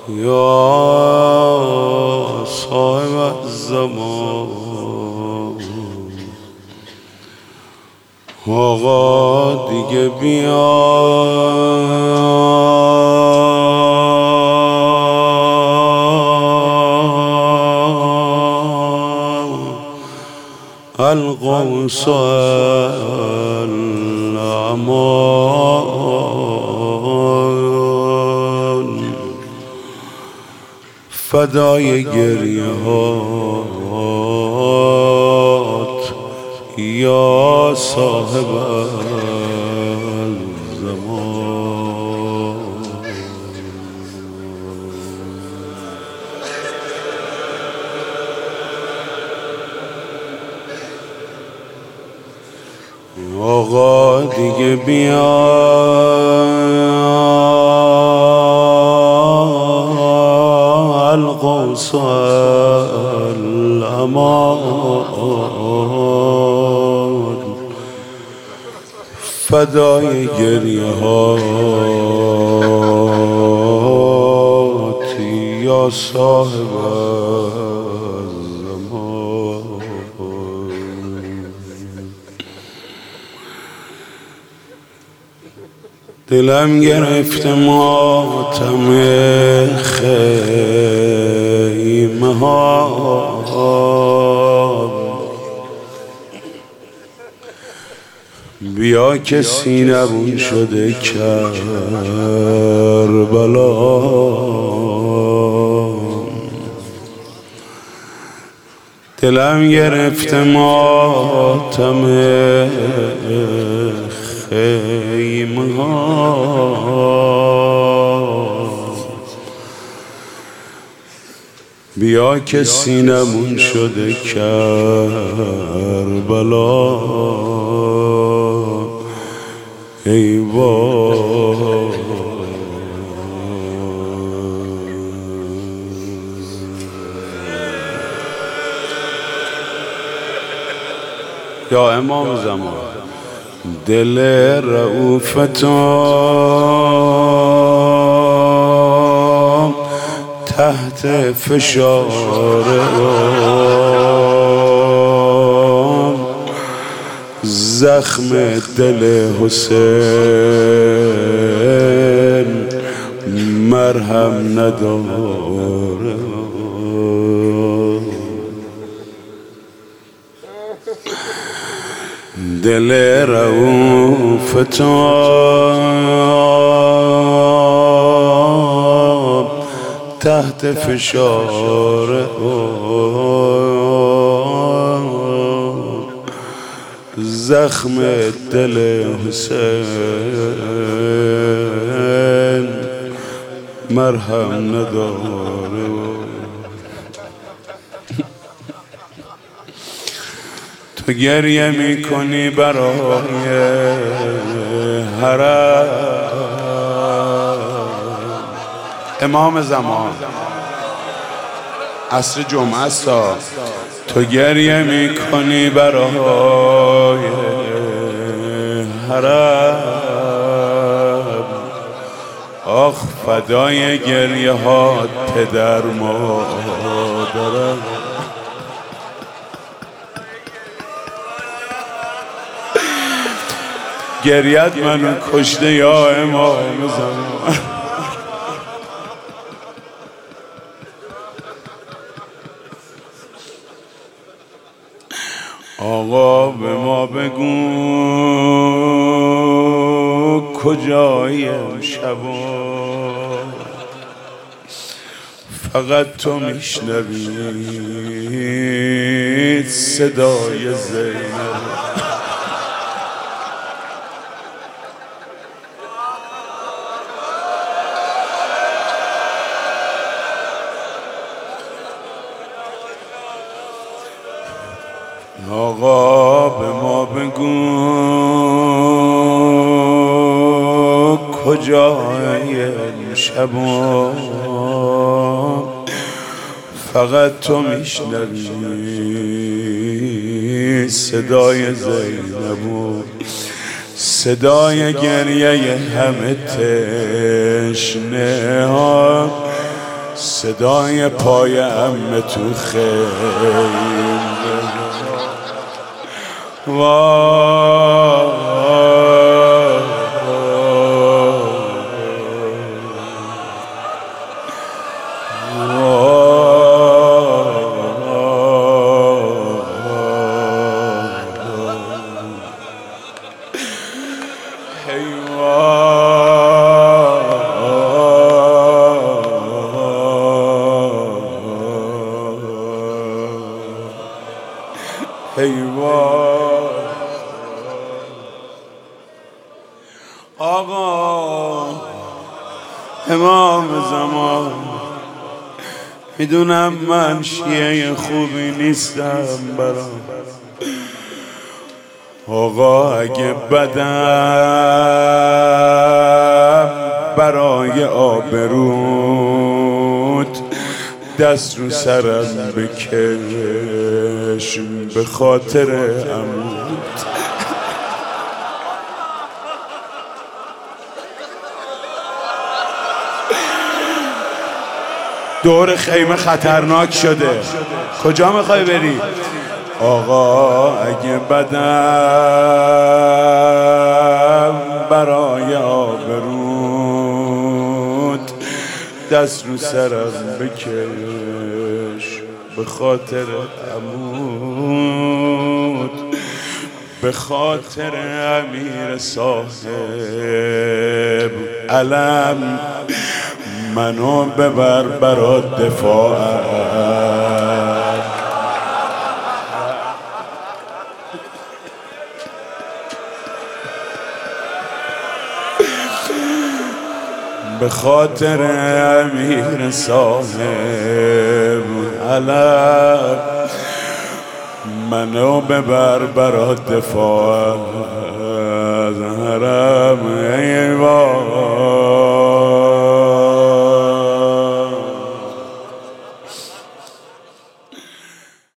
یا صاحب الزمان آقا دیگه بیا القوس الامان فدای گریه هات یا صاحب الزمان. آقا دیگه بیا القوس الامان فدای گریه هات یا صاحب الزمان. دلم گرفته ماتم خیمه ها بیا که سینمون شده کربلا دلم گرفته ماتم خیمه ها بیا که سینمون شده کربلا ای وای. یا امام زمان دل رؤوفتم تحت فشار زخم دل حسین مرهم نداره دل رؤوفتم تحت فشار زخم دل حسین مرهم نداره. تو گریه میکنی برای حرم امام زمان عصر جمعه است. تو گریه میکنی برای حرم آخ فدای گریه ها پدر مادرم. گریت منو کشته یا امام زمان. آقا به ما بگو کجای امشبا فقط تو میشنوی صدای زینب. آقا به ما بگو کجای امشبا فقط تو میشنوی صدای زینب و صدای گریه همه تشنه ها صدای پای عمه تو خیمه آقا امام زمان، میدونم من شیعه خوبی نیستم برام، آقا اگه بدم برای آبروت دست رو سرم بکش به خاطر عموت. دور خیمه خطرناک شده، کجا میخوای بری؟ آقا اگه بدم برای آبروت دست رو سرم بکش به خاطر عموت، به خاطر امیر صاحب علم منو ببر برات دفاعم. به خاطر امیر صاحب علم منو ببر برات دفاعم.